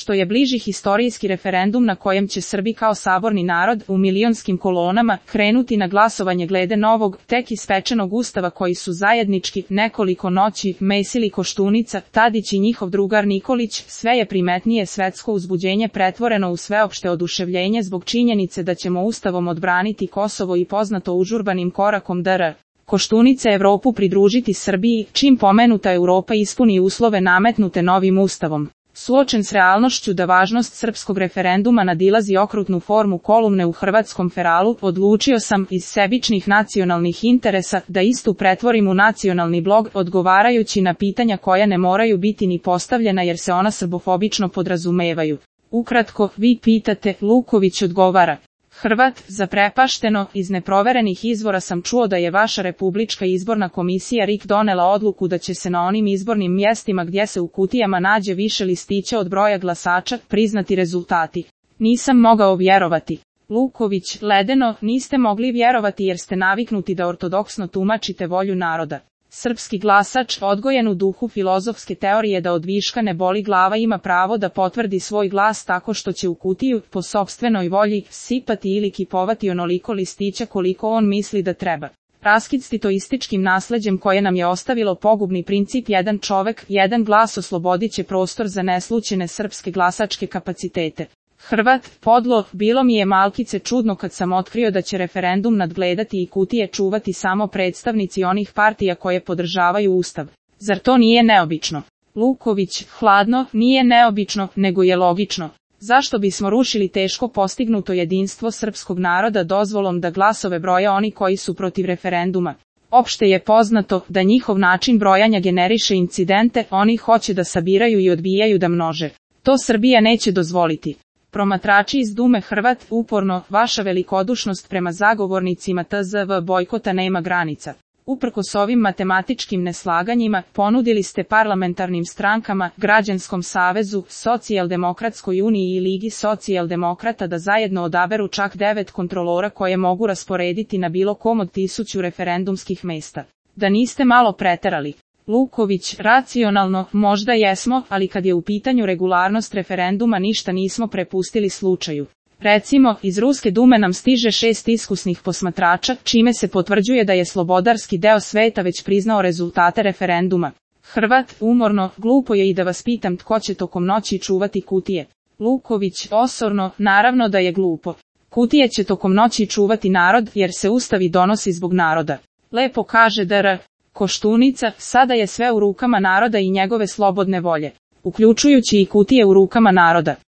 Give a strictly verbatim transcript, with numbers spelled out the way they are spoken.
Što je bliži historijski referendum na kojem će Srbi kao saborni narod u milionskim kolonama krenuti na glasovanje glede novog, tek ispečenog ustava koji su zajednički nekoliko noći mesili Koštunica, Tadić i njihov drugar Nikolić, sve je primetnije svetsko uzbuđenje pretvoreno u sveopšte oduševljenje zbog činjenice da ćemo ustavom odbraniti Kosovo i poznato užurbanim korakom D R Koštunice Evropu pridružiti Srbiji, čim pomenuta Europa ispuni uslove nametnute novim ustavom. Suočen s realnošću da važnost srpskog referenduma nadilazi okrutnu formu kolumne u hrvatskom Feralu, odlučio sam iz sebičnih nacionalnih interesa da istu pretvorim u nacionalni blog, odgovarajući na pitanja koja ne moraju biti ni postavljena jer se ona srbofobično podrazumevaju. Ukratko, vi pitate, Luković odgovara. Hrvat, zaprepašteno, iz neproverenih izvora sam čuo da je vaša Republička izborna komisija R I K donela odluku da će se na onim izbornim mjestima gdje se u kutijama nađe više listića od broja glasača, priznati rezultati. Nisam mogao vjerovati. Luković, ledeno, niste mogli vjerovati jer ste naviknuti da ortodoksno tumačite volju naroda. Srpski glasač, odgojen u duhu filozofske teorije da od viška ne boli glava, ima pravo da potvrdi svoj glas tako što će u kutiju, po sopstvenoj volji, sipati ili kipovati onoliko listića koliko on misli da treba. Raskid s titoističkim nasleđem koje nam je ostavilo pogubni princip jedan čovek, jedan glas oslobodit će prostor za neslućene srpske glasačke kapacitete. Hrvat, podlo, bilo mi je malkice čudno kad sam otkrio da će referendum nadgledati i kutije čuvati samo predstavnici onih partija koje podržavaju ustav. Zar to nije neobično? Luković, hladno, nije neobično, nego je logično. Zašto bismo rušili teško postignuto jedinstvo srpskog naroda dozvolom da glasove broje oni koji su protiv referenduma? Opšte je poznato da njihov način brojanja generiše incidente, oni hoće da sabiraju i odbijaju da množe. To Srbija neće dozvoliti. Promatrači iz Dume Hrvat, uporno, vaša velikodušnost prema zagovornicima T Z V bojkota nema granica. Uprkos ovim matematičkim neslaganjima, ponudili ste parlamentarnim strankama, Građanskom savezu, Socijaldemokratskoj uniji i Ligi socijaldemokrata da zajedno odaberu čak devet kontrolora koje mogu rasporediti na bilo kom od tisuću referendumskih mesta. Da niste malo preterali? Luković, racionalno, možda jesmo, ali kad je u pitanju regularnost referenduma ništa nismo prepustili slučaju. Recimo, iz Ruske dume nam stiže šest iskusnih posmatrača, čime se potvrđuje da je slobodarski deo sveta već priznao rezultate referenduma. Hrvat, umorno, glupo je i da vas pitam tko će tokom noći čuvati kutije. Luković, osorno, naravno da je glupo. Kutije će tokom noći čuvati narod, jer se ustav i donosi zbog naroda. Lepo kaže D R Koštunica, sada je sve u rukama naroda i njegove slobodne volje, uključujući i kutije u rukama naroda.